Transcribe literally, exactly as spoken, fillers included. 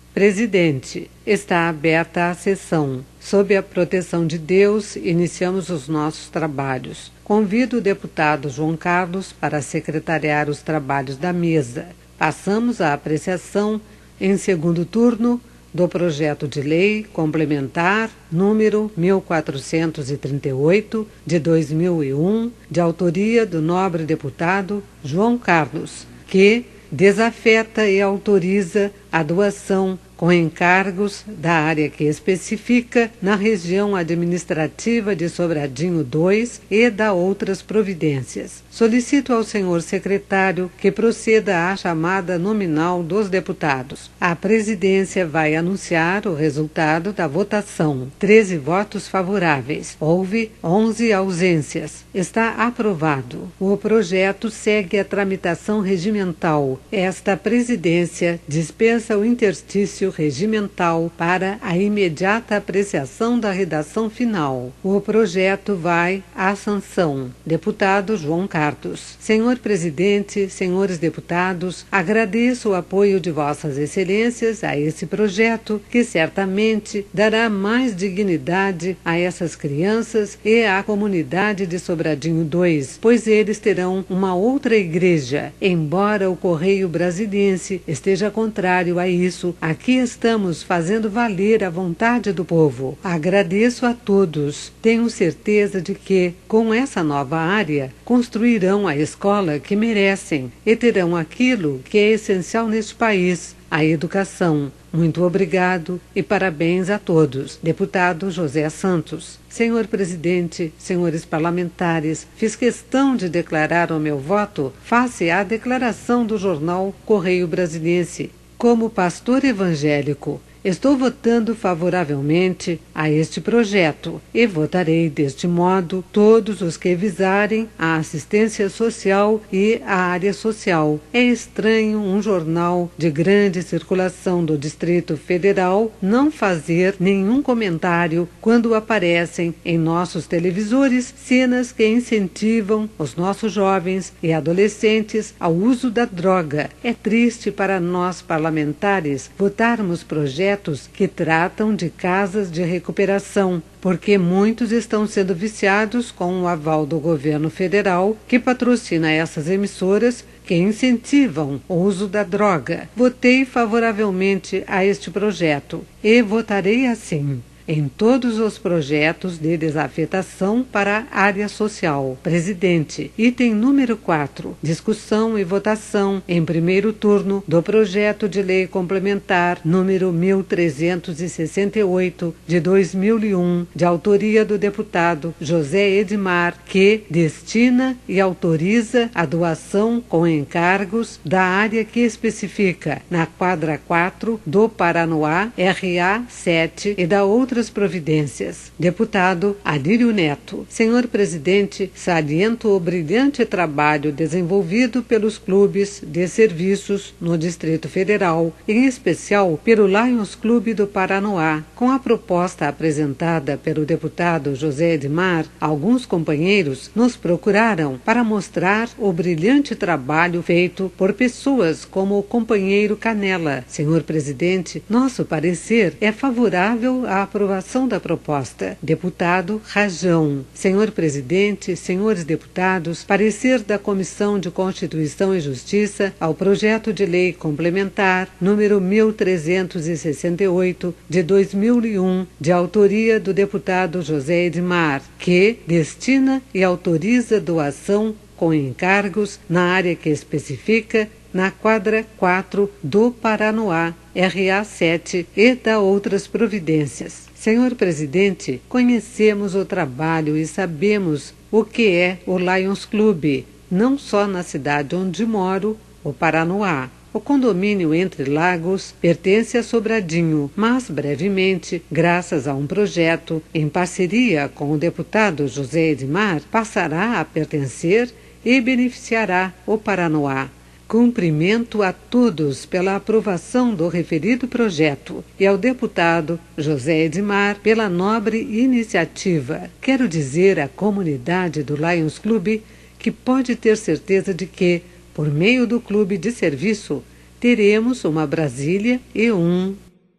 Presidente, está aberta a sessão. Sob a proteção de Deus, iniciamos os nossos trabalhos. Convido o deputado João Carlos para secretariar os trabalhos da mesa. Passamos à apreciação, em segundo turno, do projeto de lei complementar número mil quatrocentos e trinta e oito, de dois mil e um, de autoria do nobre deputado João Carlos, que desafeta e autoriza a doação com encargos da área que especifica na região administrativa de Sobradinho dois e da outras providências. Solicito ao senhor secretário que proceda à chamada nominal dos deputados. A presidência vai anunciar o resultado da votação. treze votos favoráveis. Houve onze ausências. Está aprovado. O projeto segue a tramitação regimental. Esta presidência dispensa o interstício regimental para a imediata apreciação da redação final. O projeto vai à sanção. Deputado João Carlos. Senhor Presidente, senhores deputados, agradeço o apoio de vossas excelências a esse projeto que certamente dará mais dignidade a essas crianças e à comunidade de Sobradinho dois, pois eles terão uma outra igreja. Embora o Correio Brasiliense esteja contrário a isso, aqui estamos fazendo valer a vontade do povo. Agradeço a todos. Tenho certeza de que, com essa nova área, construirão a escola que merecem e terão aquilo que é essencial neste país, a educação. Muito obrigado e parabéns a todos. Deputado José Santos. Senhor Presidente, senhores parlamentares, fiz questão de declarar o meu voto face à declaração do jornal Correio Brasiliense. Como pastor evangélico, estou votando favoravelmente a este projeto e votarei deste modo todos os que visarem a assistência social e a área social. É estranho um jornal de grande circulação do Distrito Federal não fazer nenhum comentário quando aparecem em nossos televisores cenas que incentivam os nossos jovens e adolescentes ao uso da droga. É triste para nós parlamentares votarmos projetos que tratam de casas de recuperação, porque muitos estão sendo viciados com o aval do governo federal, que patrocina essas emissoras que incentivam o uso da droga. Votei favoravelmente a este projeto e votarei assim em todos os projetos de desafetação para a área social. Presidente, item número quatro. Discussão e votação em primeiro turno do projeto de lei complementar número mil trezentos e sessenta e oito, de dois mil e um, de autoria do deputado José Edmar, que destina e autoriza a doação com encargos da área que especifica na quadra quatro do Paranoá R A sete e da outra providências. Deputado Adílio Neto. Senhor Presidente, saliento o brilhante trabalho desenvolvido pelos clubes de serviços no Distrito Federal, em especial pelo Lions Clube do Paranoá. Com a proposta apresentada pelo deputado José Edmar, alguns companheiros nos procuraram para mostrar o brilhante trabalho feito por pessoas como o companheiro Canela. Senhor Presidente, nosso parecer é favorável à aprovação da proposta. Deputado Rajão. Senhor Presidente, senhores deputados, parecer da Comissão de Constituição e Justiça ao projeto de lei complementar número mil trezentos e sessenta e oito, de dois mil e um, de autoria do deputado José Edmar, que destina e autoriza doação com encargos na área que especifica na quadra quatro do Paranoá R A sete e da outras providências. Senhor Presidente, conhecemos o trabalho e sabemos o que é o Lions Clube, não só na cidade onde moro, o Paranoá. O condomínio Entre Lagos pertence a Sobradinho, mas brevemente, graças a um projeto em parceria com o deputado José Edmar, passará a pertencer e beneficiará o Paranoá. Cumprimento a todos pela aprovação do referido projeto e ao deputado José Edmar pela nobre iniciativa. Quero dizer à comunidade do Lions Clube que pode ter certeza de que, por meio do clube de serviço, teremos uma Brasília e um